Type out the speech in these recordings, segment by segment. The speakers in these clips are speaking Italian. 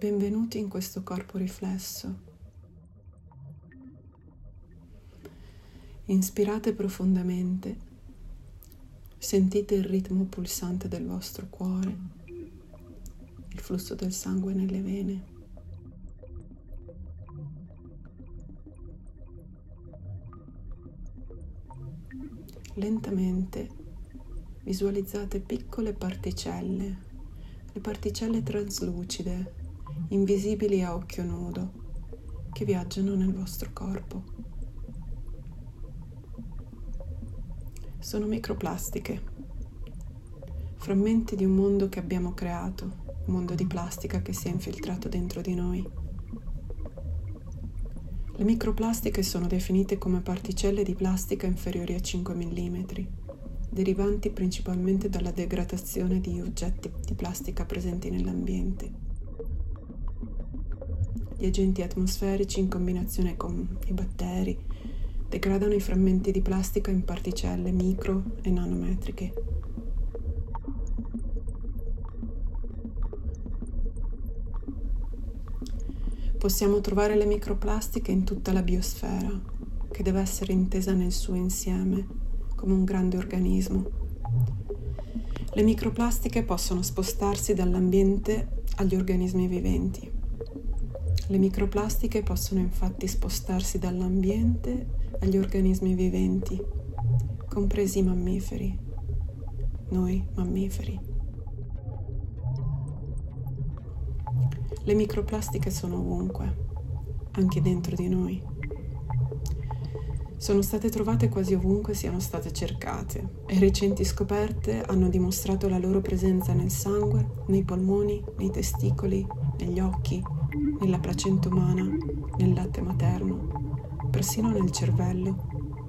Benvenuti in questo corpo riflesso. Inspirate profondamente, sentite il ritmo pulsante del vostro cuore, il flusso del sangue nelle vene. Lentamente visualizzate piccole particelle, le particelle traslucide, invisibili a occhio nudo, che viaggiano nel vostro corpo. Sono microplastiche, frammenti di un mondo che abbiamo creato, un mondo di plastica che si è infiltrato dentro di noi. Le microplastiche sono definite come particelle di plastica inferiori a 5 mm, derivanti principalmente dalla degradazione di oggetti di plastica presenti nell'ambiente. Gli agenti atmosferici, in combinazione con i batteri, degradano i frammenti di plastica in particelle micro e nanometriche. Possiamo trovare le microplastiche in tutta la biosfera, che deve essere intesa nel suo insieme, come un grande organismo. Le microplastiche possono spostarsi dall'ambiente agli organismi viventi. Le microplastiche possono infatti spostarsi dall'ambiente agli organismi viventi, compresi i mammiferi, noi mammiferi. Le microplastiche sono ovunque, anche dentro di noi. Sono state trovate quasi ovunque siano state cercate e recenti scoperte hanno dimostrato la loro presenza nel sangue, nei polmoni, nei testicoli, negli occhi, nella placenta umana, nel latte materno, persino nel cervello.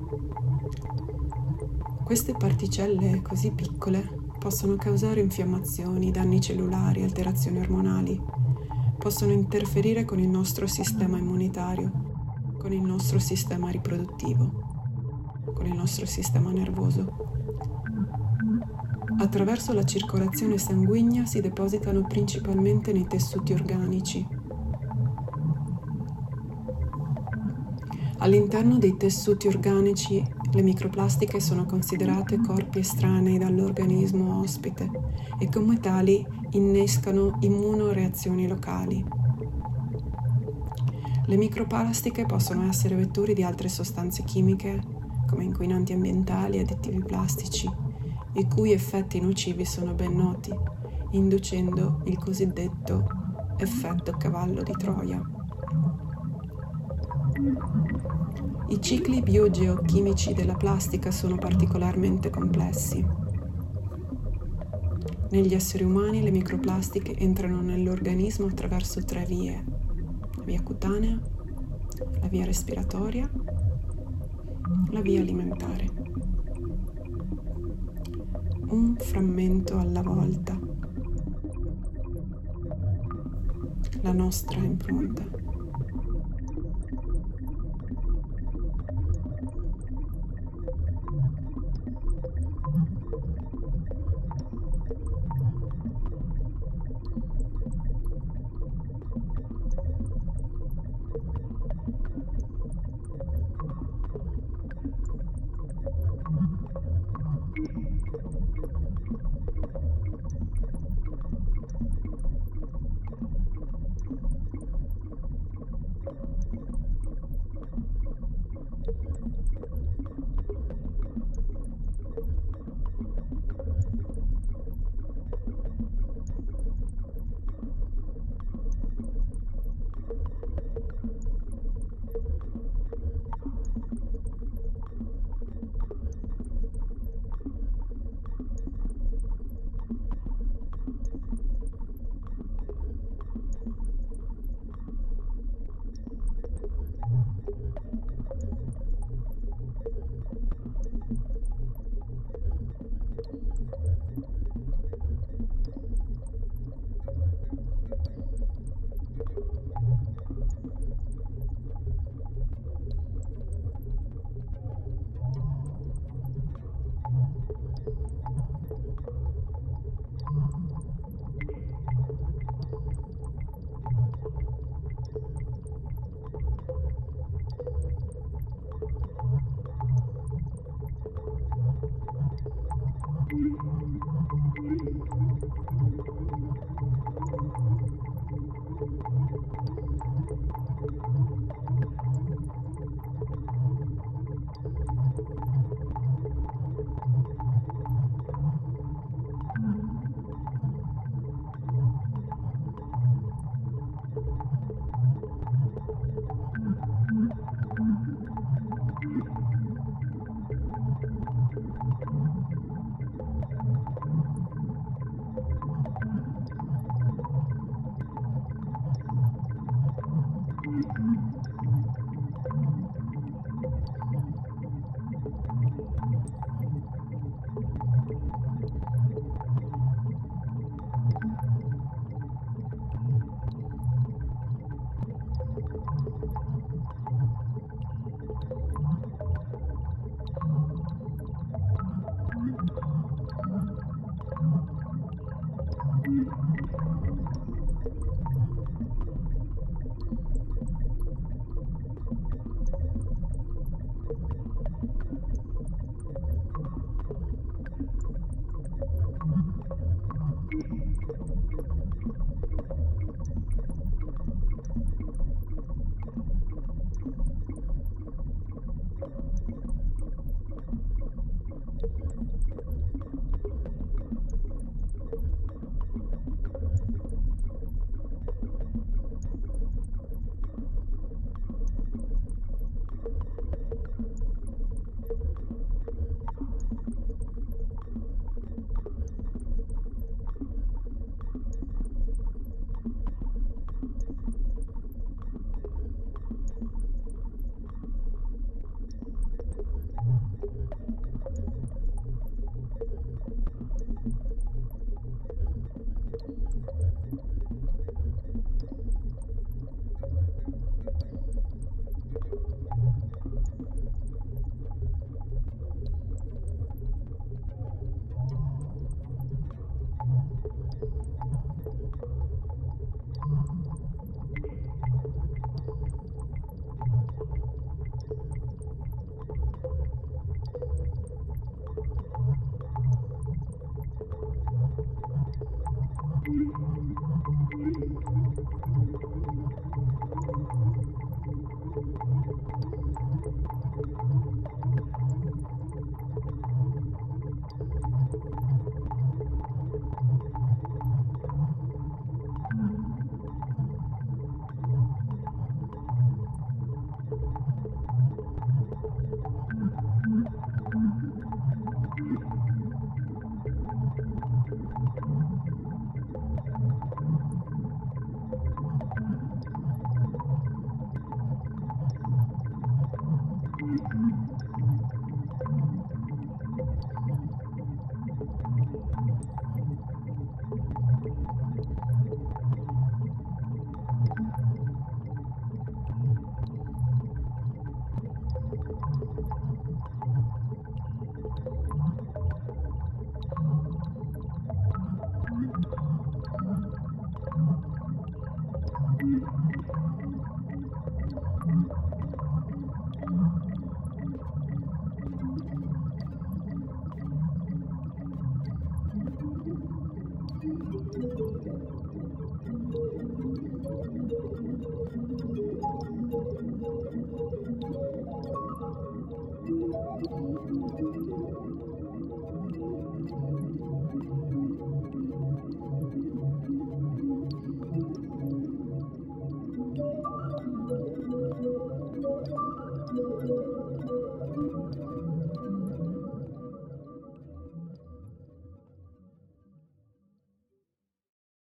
Queste particelle così piccole possono causare infiammazioni, danni cellulari, alterazioni ormonali, possono interferire con il nostro sistema immunitario, con il nostro sistema riproduttivo, con il nostro sistema nervoso. Attraverso la circolazione sanguigna si depositano principalmente nei tessuti organici. All'interno dei tessuti organici le microplastiche sono considerate corpi estranei dall'organismo ospite e come tali innescano immunoreazioni locali. Le microplastiche possono essere vettori di altre sostanze chimiche, come inquinanti ambientali e additivi plastici, i cui effetti nocivi sono ben noti, inducendo il cosiddetto effetto cavallo di Troia. I cicli biogeochimici della plastica sono particolarmente complessi. Negli esseri umani le microplastiche entrano nell'organismo attraverso 3 vie: la via cutanea, la via respiratoria, la via alimentare. Un frammento alla volta. La nostra impronta.